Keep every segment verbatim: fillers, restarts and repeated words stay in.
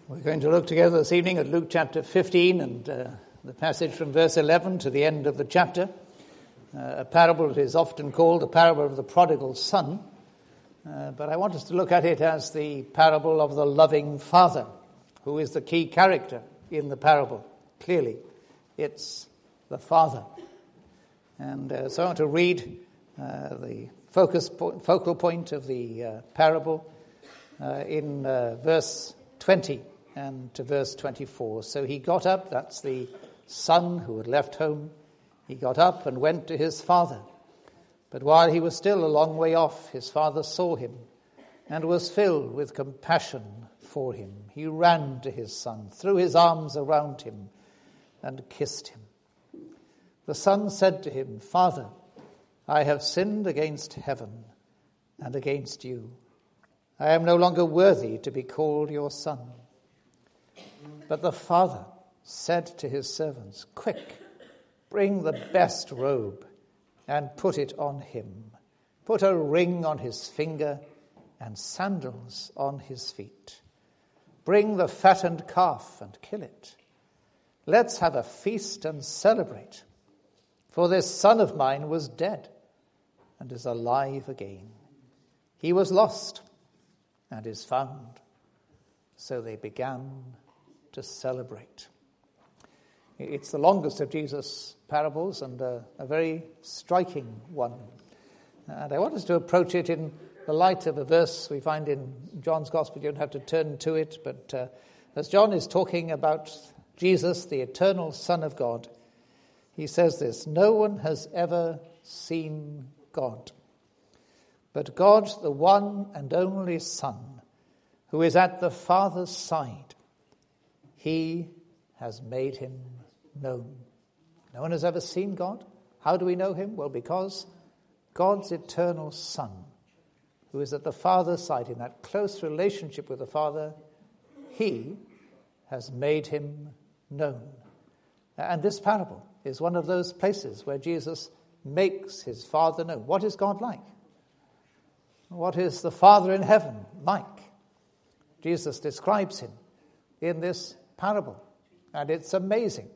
We're going to look together this evening at Luke chapter fifteen and uh, the passage from verse eleven to the end of the chapter. Uh, a parable that is often called the parable of the prodigal son. Uh, but I want us to look at it as the parable of the loving father, who is the key character in the parable. Clearly, it's the father. And uh, so I want to read uh, the focus po- focal point of the uh, parable uh, in uh, verse twenty and to verse twenty-four. So he got up, that's the son who had left home. He got up and went to his father. But while he was still a long way off, his father saw him and was filled with compassion for him. He ran to his son, threw his arms around him, and kissed him. The son said to him, "Father, I have sinned against heaven and against you. I am no longer worthy to be called your son." But the father said to his servants, "Quick, bring the best robe and put it on him. Put a ring on his finger and sandals on his feet. Bring the fattened calf and kill it. Let's have a feast and celebrate. For this son of mine was dead and is alive again. He was lost and is found." So they began to celebrate. It's the longest of Jesus' parables and a, a very striking one. And I want us to approach it in the light of a verse we find in John's Gospel. You don't have to turn to it, but uh, as John is talking about Jesus, the eternal Son of God, he says this: "No one has ever seen God, but God, the one and only Son, who is at the Father's side, he has made him known." No one has ever seen God. How do we know him? Well, because God's eternal Son, who is at the Father's side in that close relationship with the Father, he has made him known. And this parable is one of those places where Jesus makes his Father known. What is God like? What is the Father in heaven like? Jesus describes him in this parable, and it's amazing.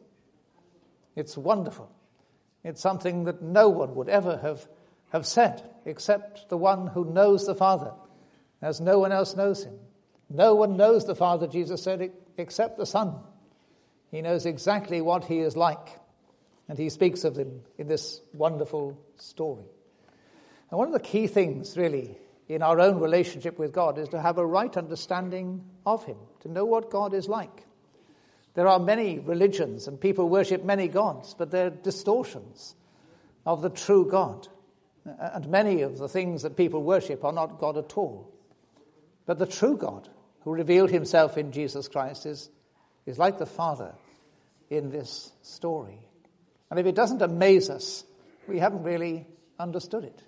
It's wonderful. It's something that no one would ever have, have said except the one who knows the Father, as no one else knows him. No one knows the Father, Jesus said, except the Son. He knows exactly what he is like, and he speaks of him in this wonderful story. And one of the key things, really, in our own relationship with God is to have a right understanding of him, to know what God is like. There are many religions and people worship many gods, but they're distortions of the true God. And many of the things that people worship are not God at all. But the true God, who revealed himself in Jesus Christ, is, is like the Father in this story. And if it doesn't amaze us, we haven't really understood it.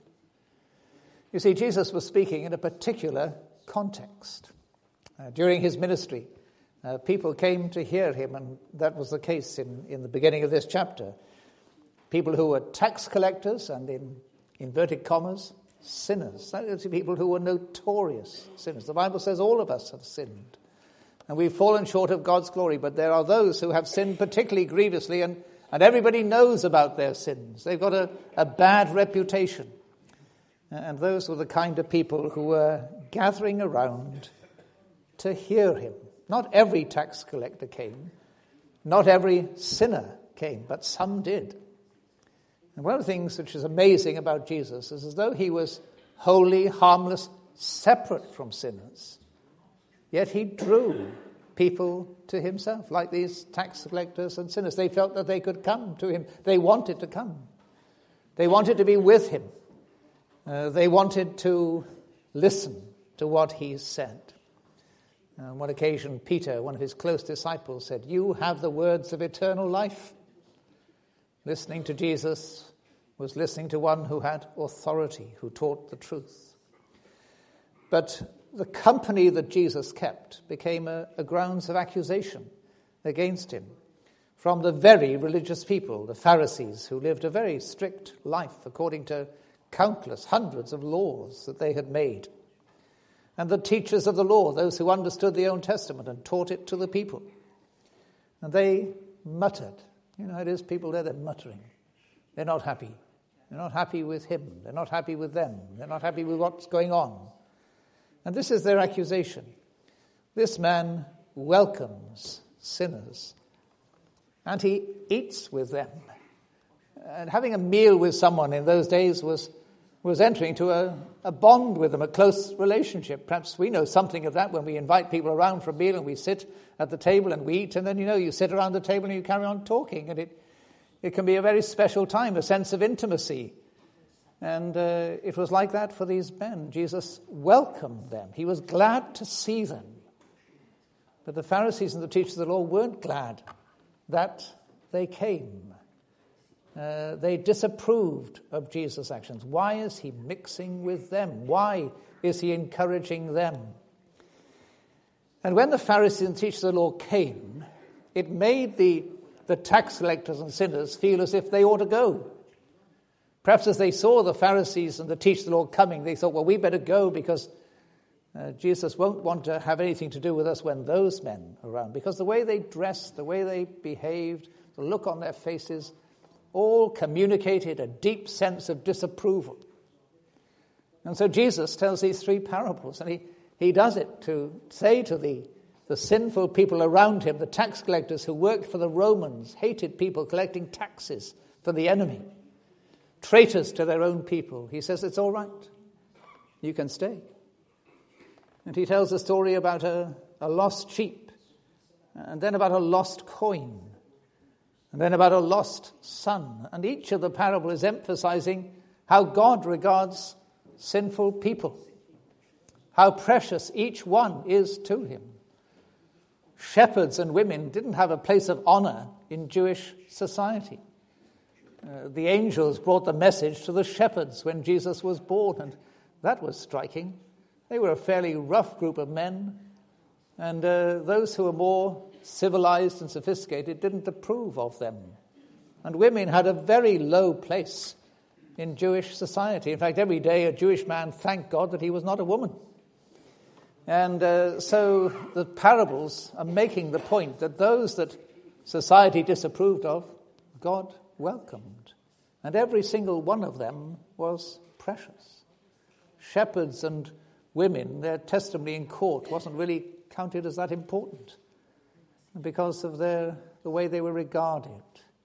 You see, Jesus was speaking in a particular context. Uh, during his ministry, Uh, people came to hear him, and that was the case in, in the beginning of this chapter. People who were tax collectors and, in inverted commas, sinners. Those are people who were notorious sinners. The Bible says all of us have sinned, and we've fallen short of God's glory, but there are those who have sinned particularly grievously, and, and everybody knows about their sins. They've got a, a bad reputation. And those were the kind of people who were gathering around to hear him. Not every tax collector came. Not every sinner came, but some did. And one of the things which is amazing about Jesus is as though he was holy, harmless, separate from sinners, yet he drew people to himself, like these tax collectors and sinners. They felt that they could come to him. They wanted to come. They wanted to be with him. Uh, they wanted to listen to what he said. On one occasion, Peter, one of his close disciples, said, "You have the words of eternal life." Listening to Jesus was listening to one who had authority, who taught the truth. But the company that Jesus kept became a, a grounds of accusation against him from the very religious people, the Pharisees, who lived a very strict life according to countless hundreds of laws that they had made. and the teachers of the law, those who understood the Old Testament and taught it to the people. And they muttered. You know, it is people there, they're muttering. They're not happy. They're not happy with him. They're not happy with them. They're not happy with what's going on. And this is their accusation. This man welcomes sinners, and he eats with them. And having a meal with someone in those days was, was entering to a, a bond with them, a close relationship. Perhaps we know something of that when we invite people around for a meal and we sit at the table and we eat, and then, you know, you sit around the table and you carry on talking, and it, it can be a very special time, a sense of intimacy. And uh, it was like that for these men. Jesus welcomed them. He was glad to see them. But the Pharisees and the teachers of the law weren't glad that they came. Uh, they disapproved of Jesus' actions. Why is he mixing with them? Why is he encouraging them? And when the Pharisees and teachers of the law came, it made the, the tax collectors and sinners feel as if they ought to go. Perhaps as they saw the Pharisees and the teachers of the law coming, they thought, well, we better go because uh, Jesus won't want to have anything to do with us when those men are around. Because the way they dressed, the way they behaved, the look on their faces, all communicated a deep sense of disapproval. And so Jesus tells these three parables, and he, he does it to say to the, the sinful people around him, the tax collectors who worked for the Romans, hated people collecting taxes for the enemy, traitors to their own people. He says, it's all right. You can stay. And he tells a story about a, a lost sheep, and then about a lost coin, and then about a lost son. And each of the parable is emphasizing how God regards sinful people, how precious each one is to him. Shepherds and women didn't have a place of honor in Jewish society. Uh, the angels brought the message to the shepherds when Jesus was born, and that was striking. They were a fairly rough group of men, and uh, those who were more civilized and sophisticated didn't approve of them. And women had a very low place in Jewish society. In fact, every day a Jewish man thanked God that he was not a woman. And uh, so the parables are making the point that those that society disapproved of, God welcomed. And every single one of them was precious. Shepherds and women, their testimony in court wasn't really counted as that important because of their the way they were regarded.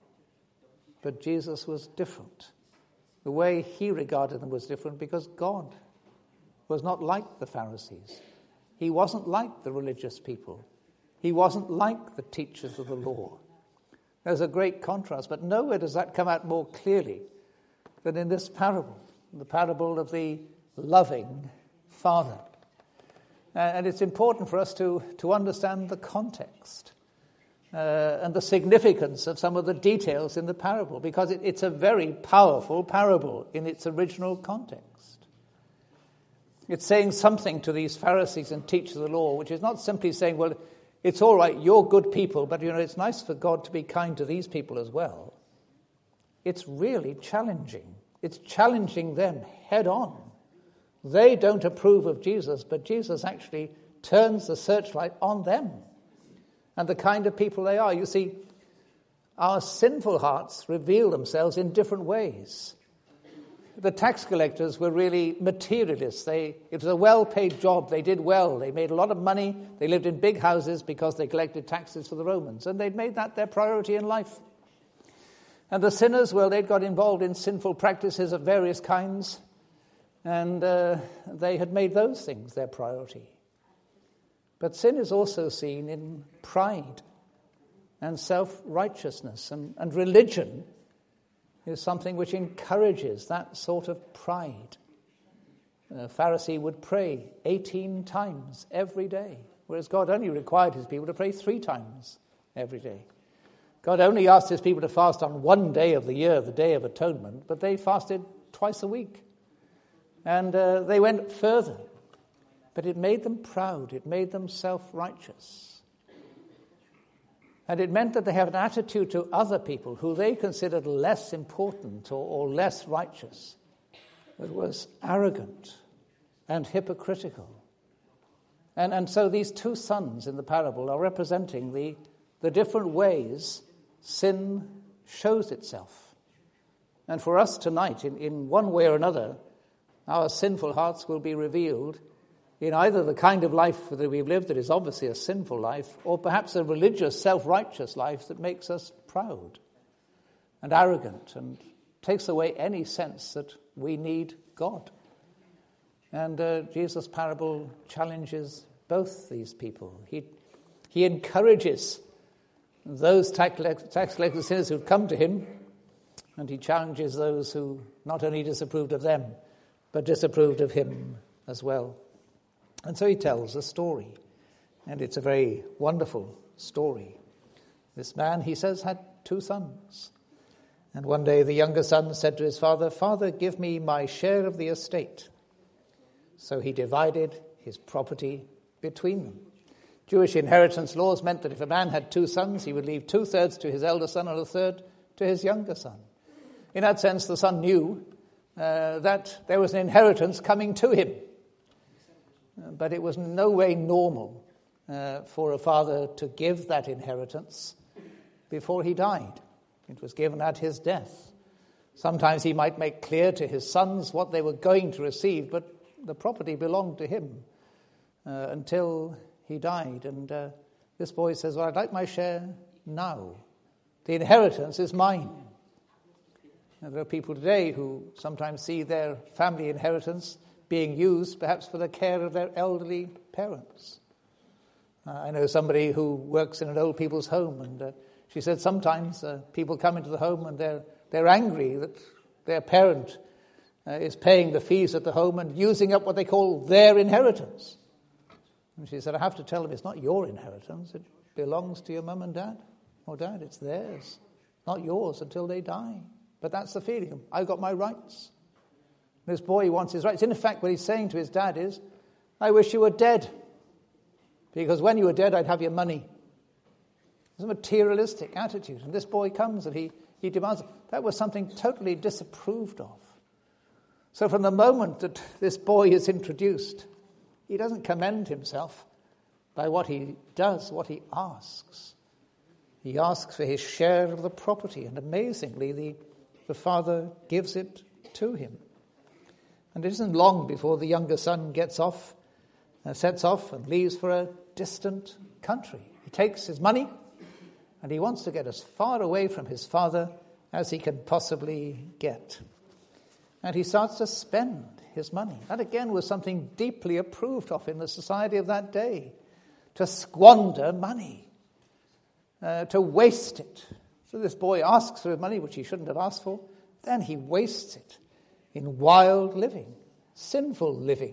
But Jesus was different. The way he regarded them was different because God was not like the Pharisees. He wasn't like the religious people. He wasn't like the teachers of the law. There's a great contrast, but nowhere does that come out more clearly than in this parable, the parable of the loving Father. And it's important for us to, to understand the context uh, and the significance of some of the details in the parable, because it, it's a very powerful parable in its original context. It's saying something to these Pharisees and teachers of the law, which is not simply saying, well, it's all right, you're good people, but you know, it's nice for God to be kind to these people as well. It's really challenging. It's challenging them head on. They don't approve of Jesus, but Jesus actually turns the searchlight on them and the kind of people they are. You see, our sinful hearts reveal themselves in different ways. The tax collectors were really materialists. They, it was a well-paid job. They did well. They made a lot of money. They lived in big houses because they collected taxes for the Romans, and they'd made that their priority in life. And the sinners, well, they'd got involved in sinful practices of various kinds, and uh, they had made those things their priority. But sin is also seen in pride and self-righteousness, and, and religion is something which encourages that sort of pride. A Pharisee would pray eighteen times every day, whereas God only required his people to pray three times every day. God only asked his people to fast on one day of the year, the Day of Atonement, but they fasted twice a week. And uh, they went further. But it made them proud. It made them self-righteous. And it meant that they had an attitude to other people who they considered less important or, or less righteous. It was arrogant and hypocritical. And, and so these two sons in the parable are representing the, the different ways sin shows itself. And for us tonight, in, in one way or another, our sinful hearts will be revealed in either the kind of life that we've lived that is obviously a sinful life, or perhaps a religious, self-righteous life that makes us proud and arrogant and takes away any sense that we need God. And uh, Jesus' parable challenges both these people. He, he encourages those tax collector sinners who've come to him, and he challenges those who not only disapproved of them, but disapproved of him as well. And so he tells a story, and it's a very wonderful story. This man, he says, had two sons. And one day the younger son said to his father, "Father, give me my share of the estate." So he divided his property between them. Jewish inheritance laws meant that if a man had two sons, he would leave two-thirds to his elder son and a third to his younger son. In that sense, the son knew uh, that there was an inheritance coming to him. But it was in no way normal uh, for a father to give that inheritance before he died. It was given at his death. Sometimes he might make clear to his sons what they were going to receive, but the property belonged to him uh, until he died. And uh, this boy says, "Well, I'd like my share now. The inheritance is mine." And there are people today who sometimes see their family inheritance being used perhaps for the care of their elderly parents. Uh, I know somebody who works in an old people's home, and uh, she said sometimes uh, people come into the home and they're they're angry that their parent uh, is paying the fees at the home and using up what they call their inheritance. And she said, "I have to tell them it's not your inheritance. It belongs to your mum and dad. Or dad, it's theirs. Not yours until they die. But that's the feeling. I've got my rights." This boy wants his rights. In fact, what he's saying to his dad is, "I wish you were dead, because when you were dead, I'd have your money." It's a materialistic attitude. And this boy comes and he, he demands it. That was something totally disapproved of. So from the moment that this boy is introduced, he doesn't commend himself by what he does, what he asks. He asks for his share of the property, and amazingly, the, the father gives it to him. And it isn't long before the younger son gets off, uh, sets off and leaves for a distant country. He takes his money and he wants to get as far away from his father as he can possibly get. And he starts to spend his money. That again was something deeply approved of in the society of that day. To squander money, uh, to waste it. So this boy asks for his money, which he shouldn't have asked for. Then he wastes it in wild living, sinful living.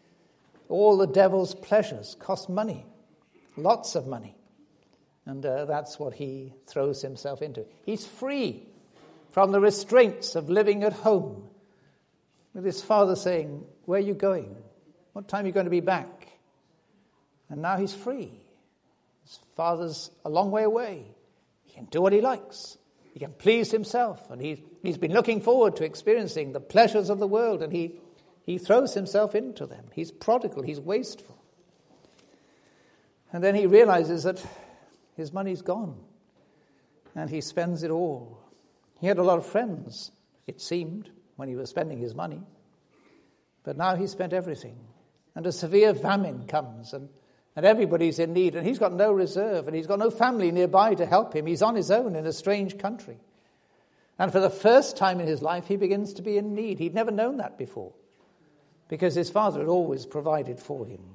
All the devil's pleasures cost money, lots of money. And uh, that's what he throws himself into. He's free from the restraints of living at home, with his father saying, "Where are you going? What time are you going to be back?" And now he's free. His father's a long way away. He can do what he likes. He can please himself, and he, he's been looking forward to experiencing the pleasures of the world, and he, he throws himself into them. He's prodigal, he's wasteful. And then he realizes that his money's gone, and he spends it all. He had a lot of friends, it seemed, when he was spending his money, but now he's spent everything. And a severe famine comes, and And everybody's in need, and he's got no reserve, and he's got no family nearby to help him. He's on his own in a strange country. And for the first time in his life, he begins to be in need. He'd never known that before, because his father had always provided for him.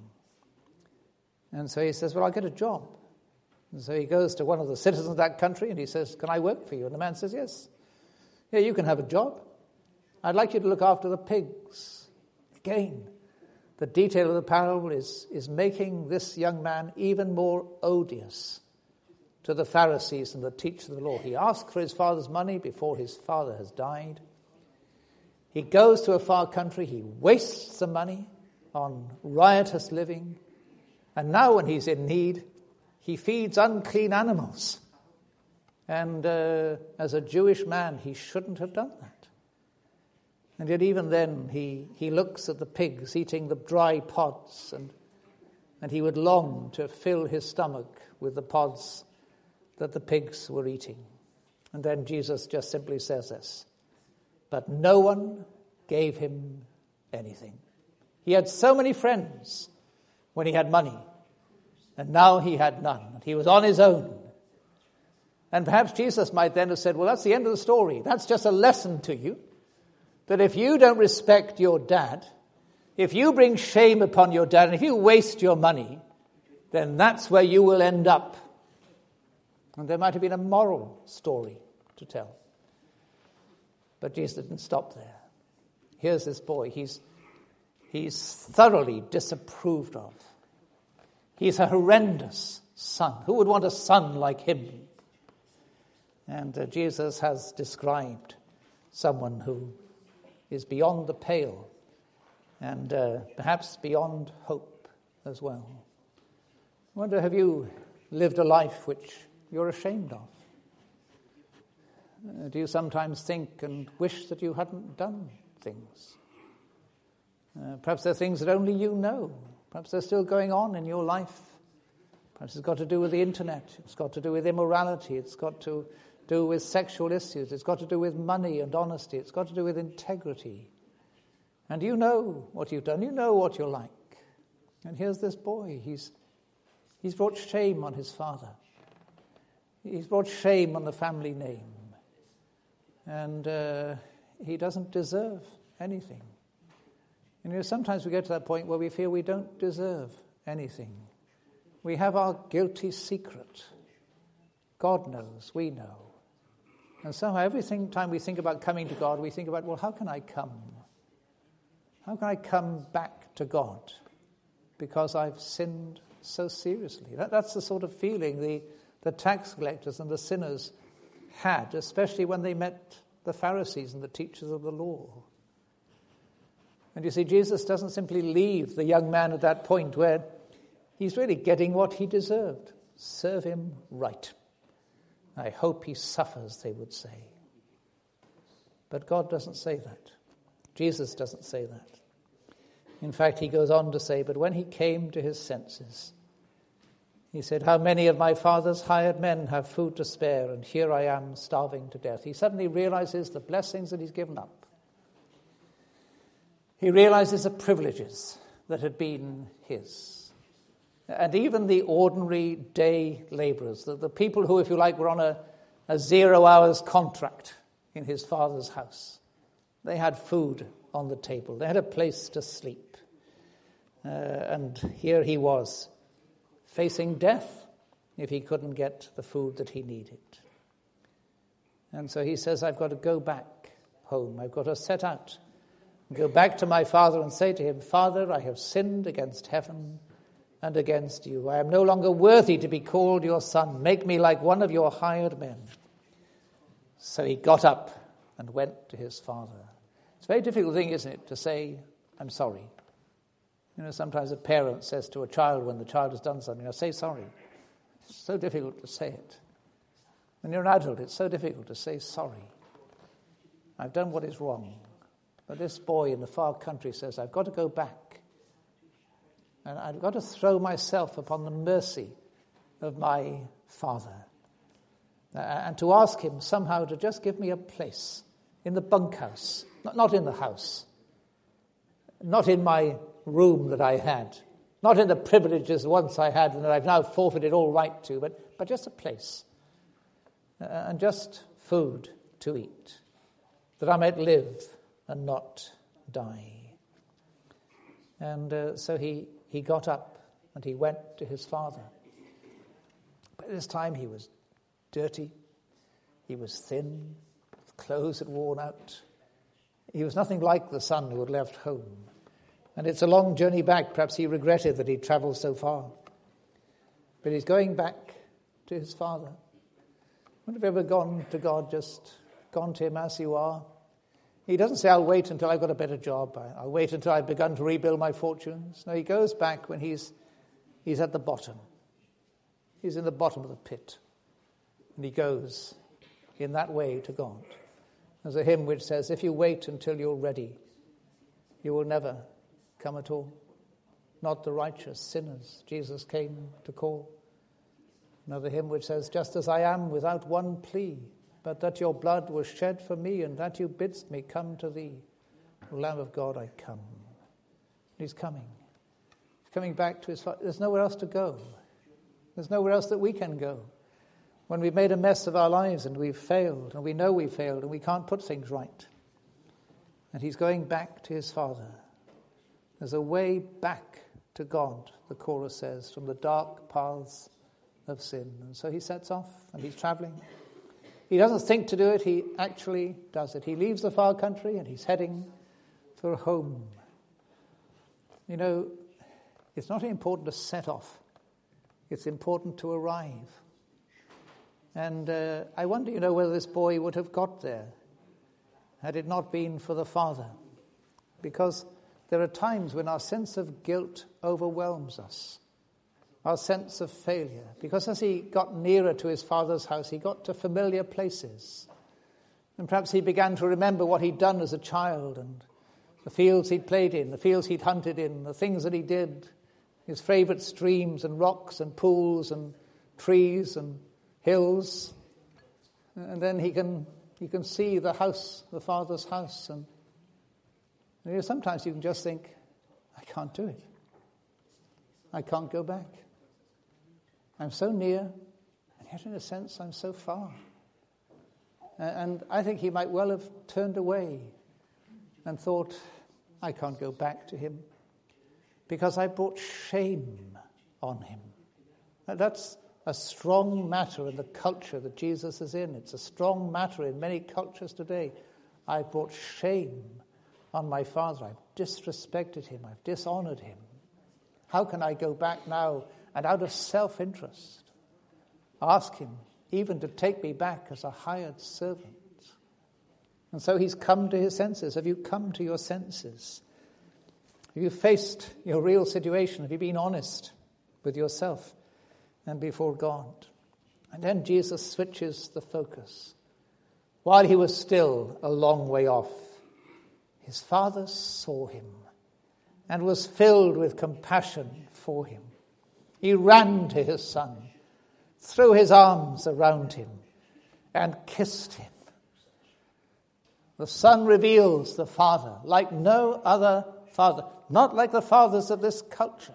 And so he says, "Well, I'll get a job." And so he goes to one of the citizens of that country, and he says, "Can I work for you?" And the man says, "Yes. Yeah, you can have a job. I'd like you to look after the pigs." Again, the detail of the parable is, is making this young man even more odious to the Pharisees and the teachers of the law. He asked for his father's money before his father has died. He goes to a far country. He wastes the money on riotous living. And now when he's in need, he feeds unclean animals. And uh, as a Jewish man, he shouldn't have done that. And yet even then, he, he looks at the pigs eating the dry pods, and and he would long to fill his stomach with the pods that the pigs were eating. And then Jesus just simply says this, but no one gave him anything. He had so many friends when he had money, and now he had none. He was on his own. And perhaps Jesus might then have said, well, that's the end of the story. That's just a lesson to you, that if you don't respect your dad, if you bring shame upon your dad, and if you waste your money, then that's where you will end up. And there might have been a moral story to tell. But Jesus didn't stop there. Here's this boy. He's, he's thoroughly disapproved of. He's a horrendous son. Who would want a son like him? And uh, Jesus has described someone who is beyond the pale and uh, perhaps beyond hope as well. I wonder, have you lived a life which you're ashamed of? Uh, do you sometimes think and wish that you hadn't done things? Uh, perhaps they're things that only you know. Perhaps they're still going on in your life. Perhaps it's got to do with the internet. It's got to do with immorality. It's got to do with sexual issues. It's got to do with money and honesty. It's got to do with integrity. And you know what you've done. You know what you're like. And here's this boy. He's, he's brought shame on his father. He's brought shame on the family name. And uh, he doesn't deserve anything. And you know, sometimes we get to that point where we feel we don't deserve anything. We have our guilty secret. God knows, we know. And somehow every time we think about coming to God, we think about, well, how can I come? How can I come back to God? Because I've sinned so seriously. That, that's the sort of feeling the, the tax collectors and the sinners had, especially when they met the Pharisees and the teachers of the law. And you see, Jesus doesn't simply leave the young man at that point where he's really getting what he deserved. Serve him right. I hope he suffers, they would say. But God doesn't say that. Jesus doesn't say that. In fact, he goes on to say, but when he came to his senses, he said, how many of my father's hired men have food to spare, and here I am starving to death. He suddenly realizes the blessings that he's given up. He realizes the privileges that had been his. And even the ordinary day laborers, the, the people who, if you like, were on a, a zero hours contract in his father's house, they had food on the table. They had a place to sleep. Uh, and here he was, facing death if he couldn't get the food that he needed. And so he says, I've got to go back home. I've got to set out and go back to my father and say to him, Father, I have sinned against heaven and against you. I am no longer worthy to be called your son. Make me like one of your hired men. So he got up and went to his father. It's a very difficult thing, isn't it, to say, I'm sorry. You know, sometimes a parent says to a child when the child has done something, I say sorry. It's so difficult to say it. When you're an adult, it's so difficult to say sorry. I've done what is wrong. But this boy in the far country says, I've got to go back. And I've got to throw myself upon the mercy of my father. Uh, and to ask him somehow to just give me a place in the bunkhouse. Not, not in the house. Not in my room that I had. Not in the privileges once I had and that I've now forfeited all right to, but, but just a place. Uh, and just food to eat. That I might live and not die. And uh, so he, he got up and he went to his father. By this time he was dirty. He was thin. His clothes had worn out. He was nothing like the son who had left home. And it's a long journey back. Perhaps he regretted that he'd traveled so far. But he's going back to his father. Wouldn't have ever gone to God, just gone to him as you are? He doesn't say, I'll wait until I've got a better job. I'll wait until I've begun to rebuild my fortunes. No, he goes back when he's he's at the bottom. He's in the bottom of the pit. And he goes in that way to God. There's a hymn which says, if you wait until you're ready, you will never come at all. not the righteous, sinners, Jesus came to call. Another hymn which says, just as I am without one plea, but that your blood was shed for me, and that you bidst me come to thee. O Lamb of God, I come. He's coming. He's coming back to his Father. There's nowhere else to go. There's nowhere else that we can go. When we've made a mess of our lives and we've failed, and we know we've failed, and we can't put things right. And he's going back to his Father. There's a way back to God, the chorus says, from the dark paths of sin. And so he sets off, and he's traveling. He doesn't think to do it, he actually does it. He leaves the far country, and he's heading for home. You know, it's not important to set off. It's important to arrive. And uh, I wonder, you know, whether this boy would have got there had it not been for the Father. Because there are times when our sense of guilt overwhelms us, our sense of failure. Because as he got nearer to his Father's house, he got to familiar places. And perhaps he began to remember what he'd done as a child, and the fields he'd played in, the fields he'd hunted in, the things that he did, his favourite streams and rocks and pools and trees and hills. And then he can he can see the house, the Father's house. And you know, sometimes you can just think, I can't do it. I can't go back. I'm so near, and yet in a sense I'm so far. And I think he might well have turned away and thought, I can't go back to him because I brought shame on him. That's a strong matter in the culture that Jesus is in. It's a strong matter in many cultures today. I brought shame on my Father. I've disrespected him. I've dishonored him. How can I go back now and out of self-interest ask him even to take me back as a hired servant? And so he's come to his senses. Have you come to your senses? Have you faced your real situation? Have you been honest with yourself and before God? And then Jesus switches the focus. While he was still a long way off, his Father saw him and was filled with compassion for him. He ran to his son, threw his arms around him, and kissed him. The Son reveals the Father like no other father, not like the fathers of this culture.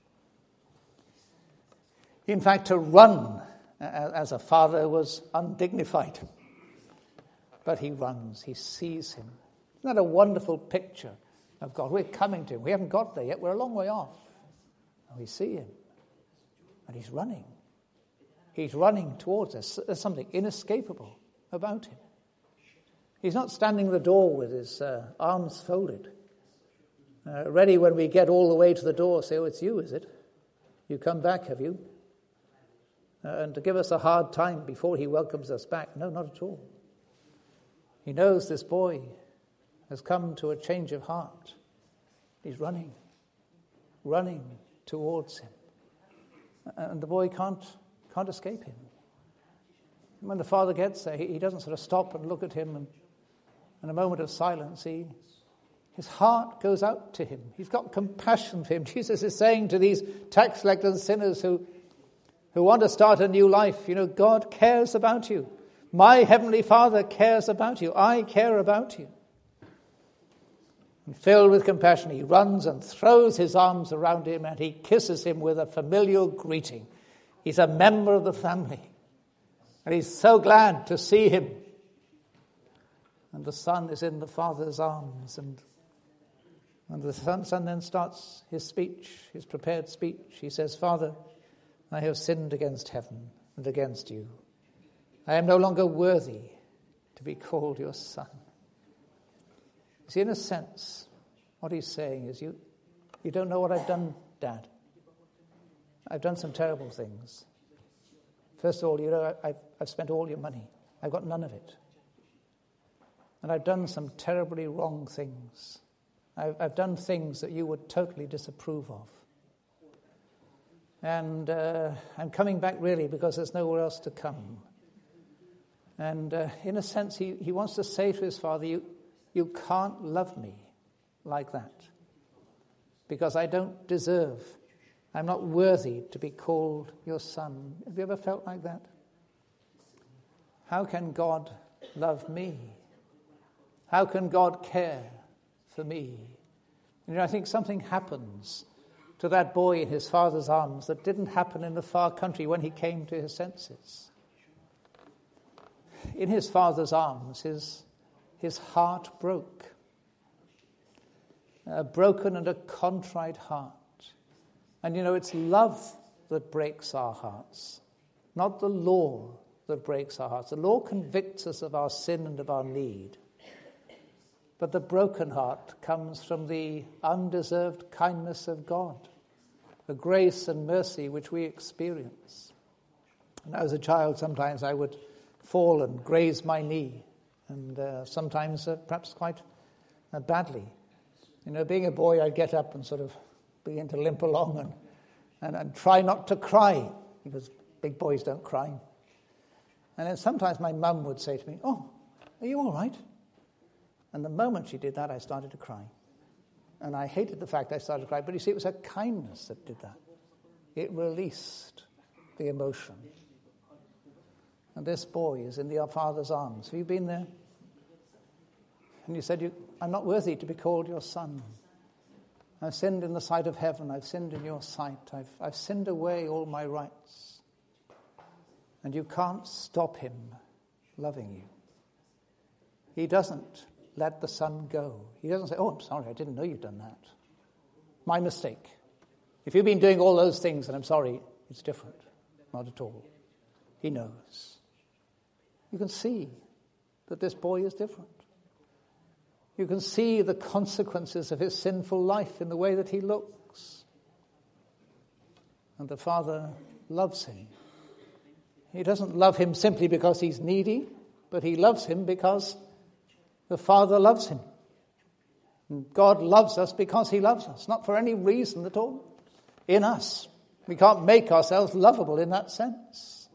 In fact, to run as a father was undignified. But he runs, he sees him. Isn't that a wonderful picture of God? We're coming to him. We haven't got there yet. We're a long way off. And we see him. And he's running. He's running towards us. There's something inescapable about him. He's not standing at the door with his uh, arms folded, uh, ready when we get all the way to the door, say, oh, it's you, is it? You come back, have you? Uh, and to give us a hard time before he welcomes us back. No, not at all. He knows this boy has come to a change of heart. He's running, running towards him. And the boy can't can't escape him. When the Father gets there, he, he doesn't sort of stop and look at him, and in a moment of silence, he, his heart goes out to him. He's got compassion for him. Jesus is saying to these tax collectors and sinners who, who want to start a new life, you know, God cares about you. My Heavenly Father cares about you. I care about you. And filled with compassion, he runs and throws his arms around him, and he kisses him with a familial greeting. He's a member of the family. And he's so glad to see him. And the son is in the Father's arms. And, and the son, son then starts his speech, his prepared speech. He says, Father, I have sinned against heaven and against you. I am no longer worthy to be called your son. You see, in a sense, what he's saying is, you, you don't know what I've done, Dad. I've done some terrible things. First of all, you know, I've, I've spent all your money. I've got none of it. And I've done some terribly wrong things. I've, I've done things that you would totally disapprove of. And uh, I'm coming back really because there's nowhere else to come. And uh, in a sense, he, he wants to say to his Father, you, you can't love me like that. because I don't deserve. I'm not worthy to be called your son. Have you ever felt like that? How can God love me? How can God care for me? You know, I think something happens to that boy in his father's arms that didn't happen in the far country when he came to his senses. In his father's arms, his, his heart broke. A broken and a contrite heart. And you know, it's love that breaks our hearts, not the law that breaks our hearts. The law convicts us of our sin and of our need. But the broken heart comes from the undeserved kindness of God, the grace and mercy which we experience. And as a child, sometimes I would fall and graze my knee, and uh, sometimes uh, perhaps quite uh, badly. You know, being a boy, I'd get up and sort of begin to limp along and, and, and try not to cry, because big boys don't cry. And then sometimes my mum would say to me, "Oh, are you all right?" And the moment she did that, I started to cry. And I hated the fact I started to cry, but you see, it was her kindness that did that. It released the emotion. And this boy is in the Father's arms. Have you been there? And you said, you, I'm not worthy to be called your son. I've sinned in the sight of heaven. I've sinned in your sight. I've, I've sinned away all my rights. And you can't stop him loving you. He doesn't let the son go. He doesn't say, "Oh, I'm sorry, I didn't know you'd done that. My mistake. If you've been doing all those things, and I'm sorry," it's different. Not at all. He knows. You can see that this boy is different. You can see the consequences of his sinful life in the way that he looks. And the Father loves him. He doesn't love him simply because he's needy, but he loves him because the Father loves him. And God loves us because he loves us, not for any reason at all. In us. We can't make ourselves lovable in that sense.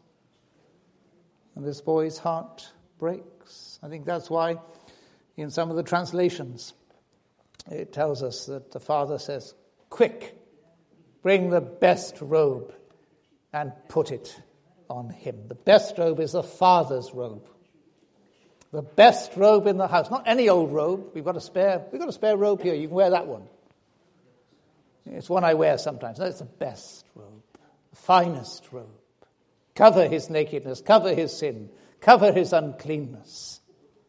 And this boy's heart breaks. I think that's why in some of the translations it tells us that the Father says, "Quick, bring the best robe and put it on him." The best robe is the Father's robe. The best robe in the house. Not any old robe. We've got a spare, we've got a spare robe here. You can wear that one. It's one I wear sometimes. No, it's the best robe. The finest robe. Cover his nakedness. Cover his sin. Cover his uncleanness.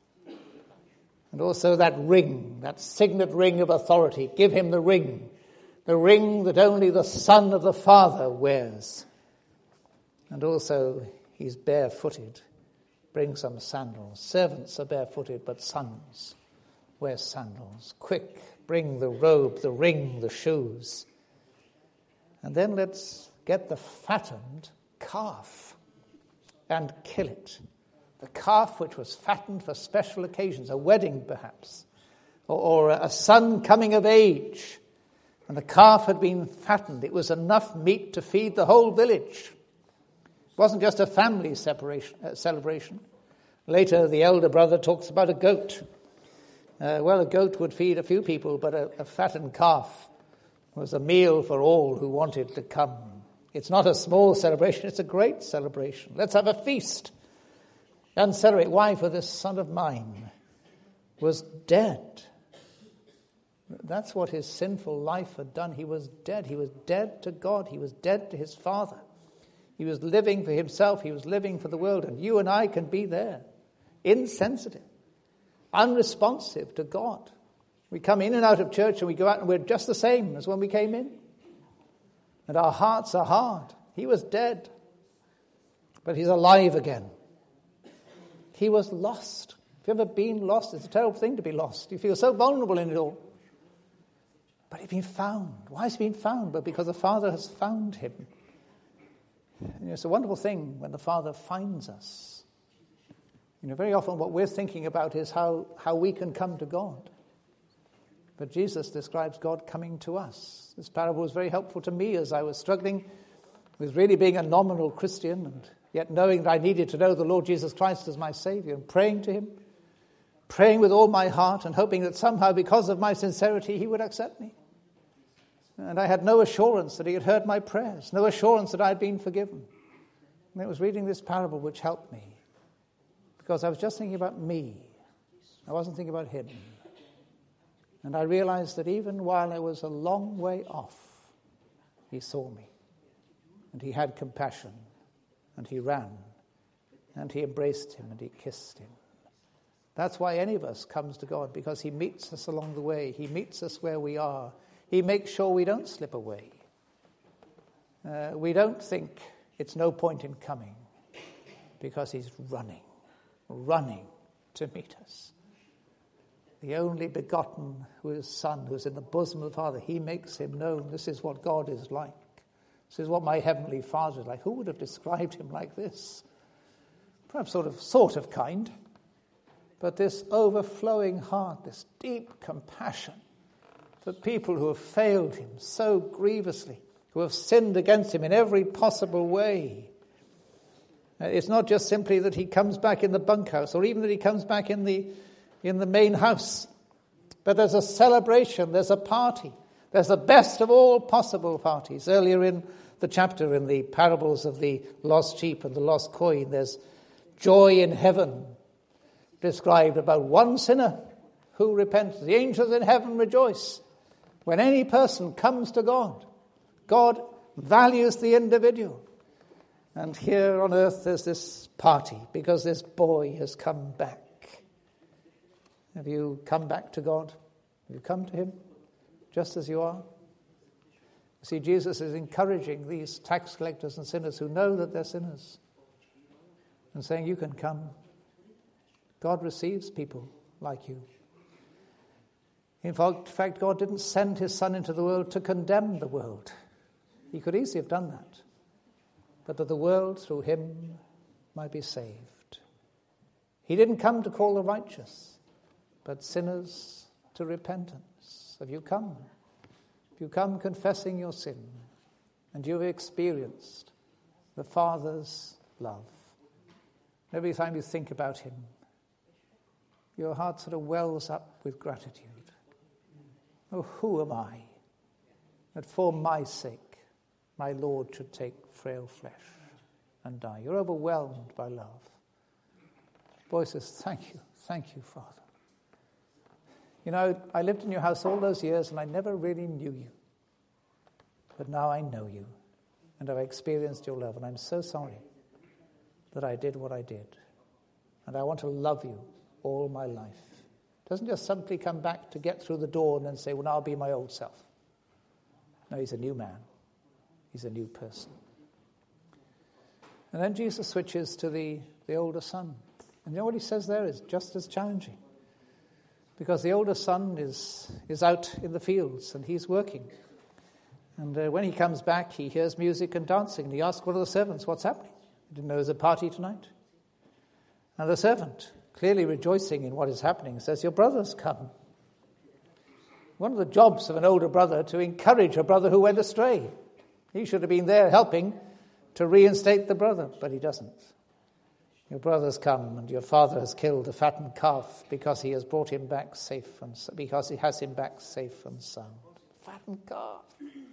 And also that ring, that signet ring of authority. Give him the ring. The ring that only the Son of the Father wears. And also he's barefooted. Bring some sandals. Servants are barefooted, but sons wear sandals. Quick, bring the robe, the ring, the shoes. And then let's get the fattened calf and kill it. The calf which was fattened for special occasions, a wedding perhaps, or, or a son coming of age. And the calf had been fattened. It was enough meat to feed the whole village. It wasn't just a family separation, uh, celebration. Later, the elder brother talks about a goat. Uh, well, a goat would feed a few people, but a, a fattened calf was a meal for all who wanted to come. It's not a small celebration, it's a great celebration. Let's have a feast and celebrate. Why? For this son of mine was dead. That's what his sinful life had done. He was dead. He was dead to God. He was dead to his Father. He was living for himself. He was living for the world. And you and I can be there, insensitive, unresponsive to God. We come in and out of church and we go out and we're just the same as when we came in. And our hearts are hard. He was dead, but he's alive again. He was lost. Have you ever been lost? It's a terrible thing to be lost. You feel so vulnerable in it all. But he's been found. Why has he been found? But because the Father has found him. You know, it's a wonderful thing when the Father finds us. You know, very often what we're thinking about is how, how we can come to God. But Jesus describes God coming to us. This parable was very helpful to me as I was struggling with really being a nominal Christian and yet knowing that I needed to know the Lord Jesus Christ as my Savior and praying to him, praying with all my heart and hoping that somehow because of my sincerity he would accept me. And I had no assurance that he had heard my prayers, no assurance that I had been forgiven. And it was reading this parable which helped me, because I was just thinking about me. I wasn't thinking about him. And I realized that even while I was a long way off, he saw me. And he had compassion. And he ran. And he embraced him and he kissed him. That's why any of us comes to God, because he meets us along the way. He meets us where we are. He makes sure we don't slip away. Uh, we don't think it's no point in coming, because he's running, running to meet us. The only begotten, who is Son, who is in the bosom of the Father, he makes him known. This is what God is like. This is what my heavenly Father is like. Who would have described him like this? Perhaps sort of, sort of kind, but this overflowing heart, this deep compassion for people who have failed him so grievously, who have sinned against him in every possible way. It's not just simply that he comes back in the bunkhouse, or even that he comes back in the in the main house, but there's a celebration, there's a party, there's the best of all possible parties. Earlier in the chapter, in the parables of the lost sheep and the lost coin, there's joy in heaven described about one sinner who repents. The angels in heaven rejoice when any person comes to God. God values the individual. And here on earth there's this party because this boy has come back. Have you come back to God? Have you come to him just as you are? See, Jesus is encouraging these tax collectors and sinners who know that they're sinners and saying, you can come. God receives people like you. In fact, God didn't send his Son into the world to condemn the world. He could easily have done that, but that the world through him might be saved. He didn't come to call the righteous, but sinners to repentance. Have you come? Have you come confessing your sin, and you've experienced the Father's love? Every time you think about him, your heart sort of wells up with gratitude. Oh, who am I that for my sake my Lord should take frail flesh and die? You're overwhelmed by love. Boy says, thank you, thank you, Father. You know, I lived in your house all those years and I never really knew you. But now I know you and I've experienced your love, and I'm so sorry that I did what I did. And I want to love you all my life. It doesn't just simply come back to get through the door and then say, well, now I'll be my old self. No, he's a new man. He's a new person. And then Jesus switches to the, the older son. And you know what he says there is just as challenging. Because the older son is, is out in the fields and he's working. And uh, when he comes back, he hears music and dancing. And he asks one of the servants, what's happening? He didn't know there was a party tonight. And the servant, clearly rejoicing in what is happening, says, your brother's come. One of the jobs of an older brother to encourage a brother who went astray. He should have been there helping to reinstate the brother, but he doesn't. Your brother's come, and your father has killed a fattened calf because he has brought him back safe and because he has him back safe and sound. Fattened calf.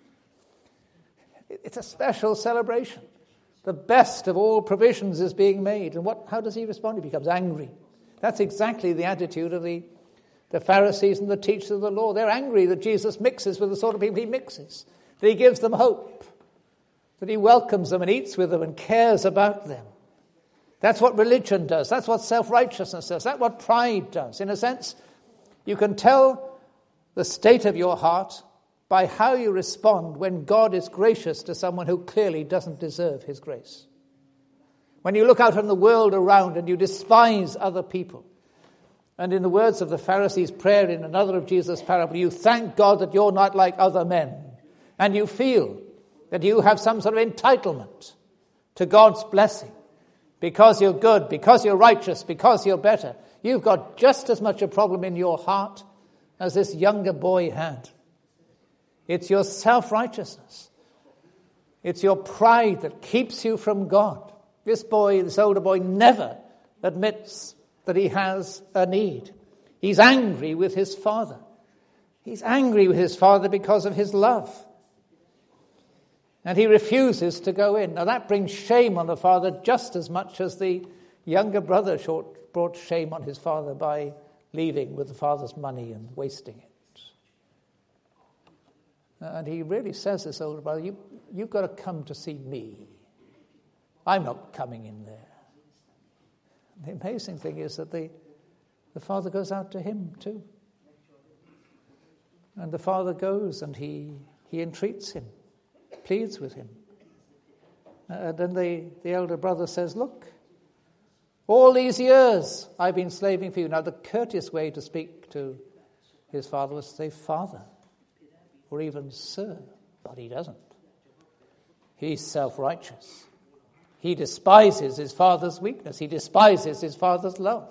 It's a special celebration. The best of all provisions is being made. And what? How does he respond? He becomes angry. That's exactly the attitude of the, the Pharisees and the teachers of the law. They're angry that Jesus mixes with the sort of people he mixes, that he gives them hope, that he welcomes them and eats with them and cares about them. That's what religion does. That's what self-righteousness does. That's what pride does. In a sense, you can tell the state of your heart by how you respond when God is gracious to someone who clearly doesn't deserve his grace. When you look out on the world around and you despise other people, and in the words of the Pharisees' prayer in another of Jesus' parable, you thank God that you're not like other men, and you feel that you have some sort of entitlement to God's blessing because you're good, because you're righteous, because you're better. You've got just as much a problem in your heart as this younger boy had. It's your self-righteousness. It's your pride that keeps you from God. This boy, this older boy, never admits that he has a need. He's angry with his father. He's angry with his father because of his love. And he refuses to go in. Now that brings shame on the father just as much as the younger brother short, brought shame on his father by leaving with the father's money and wasting it. And he really says, this older brother, you, you've got to come to see me. I'm not coming in there. The amazing thing is that the, the father goes out to him too. And the father goes and he, he entreats him, pleads with him. And then the, the elder brother says, look, all these years I've been slaving for you. Now the courteous way to speak to his father was to say, Father, or even Sir, but he doesn't. He's self-righteous. He despises his father's weakness. He despises his father's love.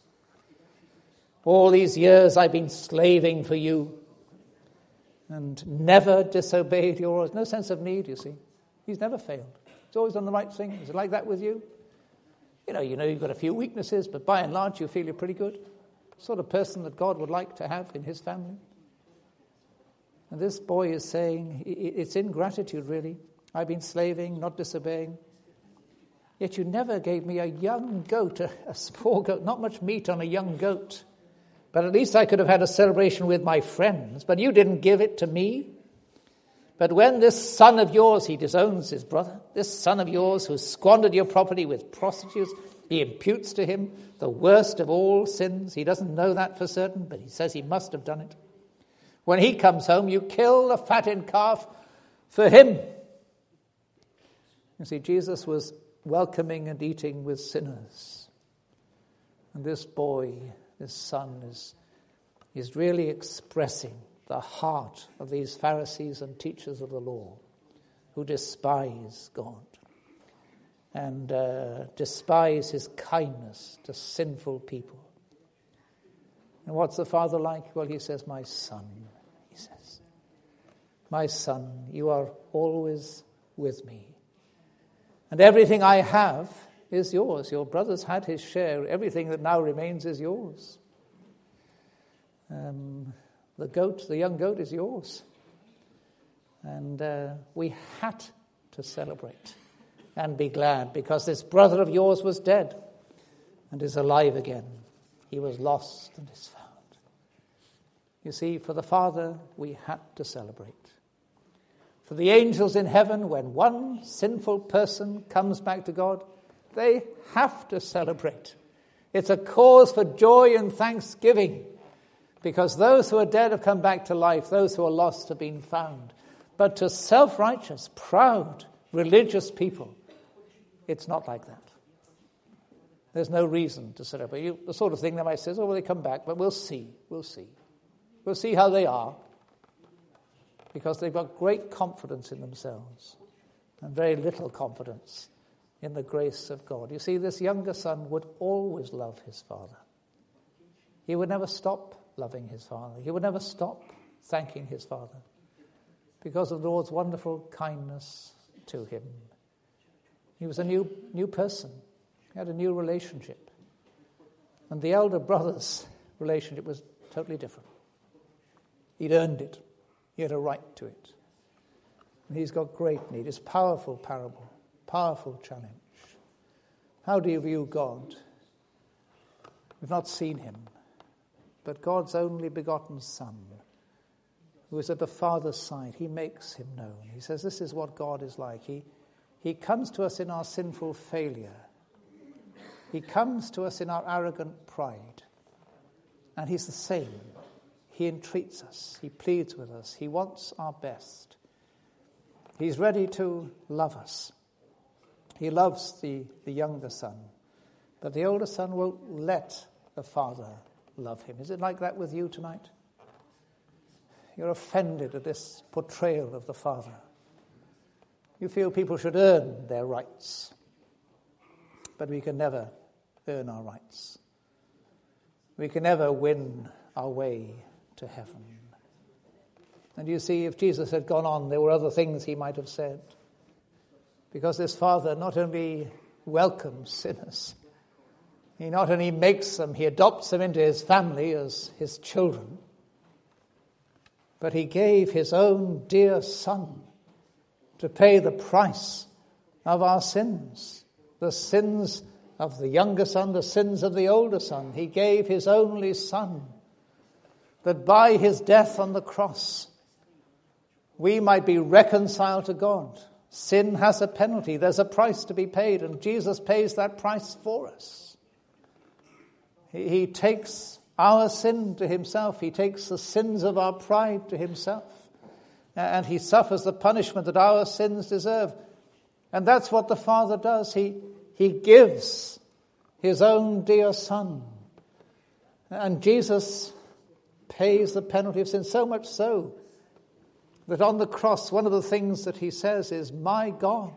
All these years I've been slaving for you and never disobeyed your orders. No sense of need, you see. He's never failed. He's always done the right thing. Is it like that with you? You know, you know you've got a few weaknesses, but by and large you feel you're pretty good. Sort of person that God would like to have in his family. And this boy is saying, it's ingratitude really. I've been slaving, not disobeying. Yet you never gave me a young goat, a, a small goat, not much meat on a young goat. But at least I could have had a celebration with my friends. But you didn't give it to me. But when this son of yours, he disowns his brother, this son of yours who squandered your property with prostitutes, he imputes to him the worst of all sins. He doesn't know that for certain, but he says he must have done it. When he comes home, you kill a fattened calf for him. You see, Jesus was welcoming and eating with sinners. And this boy, this son, is, is really expressing the heart of these Pharisees and teachers of the law who despise God and uh, despise his kindness to sinful people. And what's the father like? Well, he says, my son, he says, my son, you are always with me. And everything I have is yours. Your brother's had his share. Everything that now remains is yours. Um, the goat, the young goat is yours. And uh, we had to celebrate and be glad because this brother of yours was dead and is alive again. He was lost and is found. You see, for the Father, we had to celebrate. For the angels in heaven, when one sinful person comes back to God, they have to celebrate. It's a cause for joy and thanksgiving because those who are dead have come back to life. Those who are lost have been found. But to self-righteous, proud, religious people, it's not like that. There's no reason to celebrate. You, the sort of thing they might say, oh, well, they come back, but we'll see, we'll see. We'll see how they are. Because they've got great confidence in themselves and very little confidence in the grace of God. You see, this younger son would always love his father. He would never stop loving his father. He would never stop thanking his father because of the Lord's wonderful kindness to him. He was a new, new person. He had a new relationship. And the elder brother's relationship was totally different. He'd earned it. He had a right to it. And he's got great need. It's a powerful parable, powerful challenge. How do you view God? We've not seen him, but God's only begotten Son, who is at the Father's side, he makes him known. He says this is what God is like. He, he comes to us in our sinful failure. He comes to us in our arrogant pride. And he's the same. He entreats us. He pleads with us. He wants our best. He's ready to love us. He loves the, the younger son. But the older son won't let the father love him. Is it like that with you tonight? You're offended at this portrayal of the father. You feel people should earn their rights. But we can never earn our rights. We can never win our way to heaven. And you see, if Jesus had gone on, there were other things he might have said. Because this father not only welcomes sinners, he not only makes them, he adopts them into his family as his children, but he gave his own dear son to pay the price of our sins, the sins of the younger son, the sins of the older son. He gave his only son, that by his death on the cross, we might be reconciled to God. Sin has a penalty. There's a price to be paid, and Jesus pays that price for us. He, he takes our sin to himself. He takes the sins of our pride to himself. And he suffers the punishment that our sins deserve. And that's what the Father does. He, he gives his own dear Son. And Jesus pays the penalty of sin, so much so that on the cross, one of the things that he says is, "My God,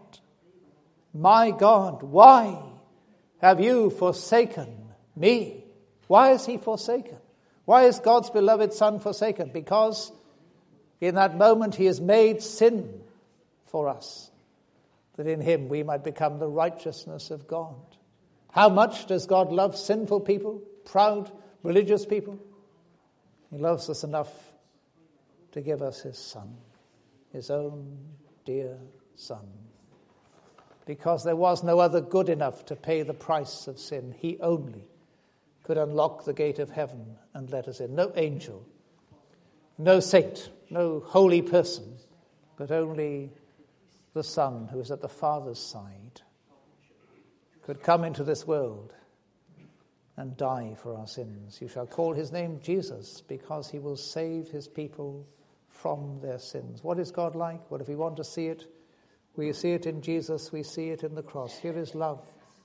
my God, why have you forsaken me?" Why is he forsaken? Why is God's beloved Son forsaken? Because in that moment he has made sin for us, that in him we might become the righteousness of God. How much does God love sinful people, proud, religious people? He loves us enough to give us his Son, his own dear Son. Because there was no other good enough to pay the price of sin. He only could unlock the gate of heaven and let us in. No angel, no saint, no holy person, but only the Son who is at the Father's side could come into this world and die for our sins. You shall call his name Jesus, because he will save his people from their sins. What is God like? Well, if we want to see it, we see it in Jesus, we see it in the cross. Here is love,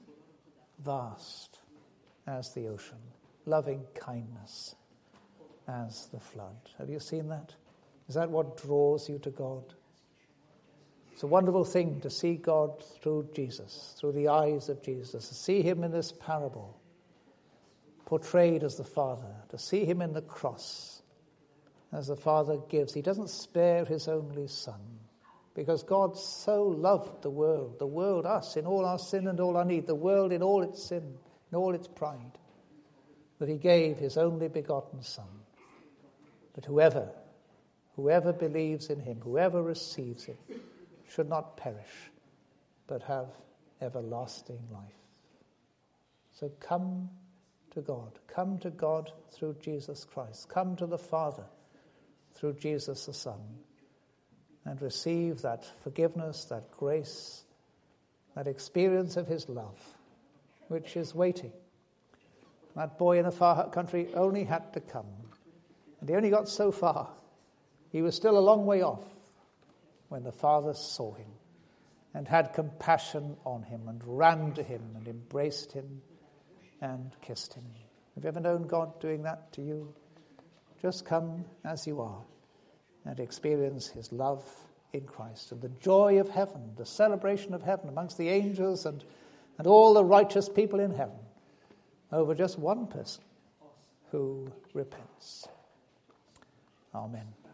vast as the ocean, loving kindness as the flood. Have you seen that? Is that what draws you to God? It's a wonderful thing to see God through Jesus, through the eyes of Jesus, to see him in this parable, portrayed as the Father, to see him in the cross as the Father gives. He doesn't spare his only Son, because God so loved the world, the world, us, in all our sin and all our need, the world in all its sin, in all its pride, that he gave his only begotten Son, that whoever, whoever believes in him, whoever receives him, should not perish, but have everlasting life. So come to God. Come to God through Jesus Christ. Come to the Father through Jesus the Son, and receive that forgiveness, that grace, that experience of his love, which is waiting. That boy in a far country only had to come, and he only got so far. He was still a long way off when the Father saw him and had compassion on him and ran to him and embraced him and kissed him. Have you ever known God doing that to you? Just come as you are and experience his love in Christ, and the joy of heaven, the celebration of heaven amongst the angels and, and all the righteous people in heaven over just one person who repents. Amen.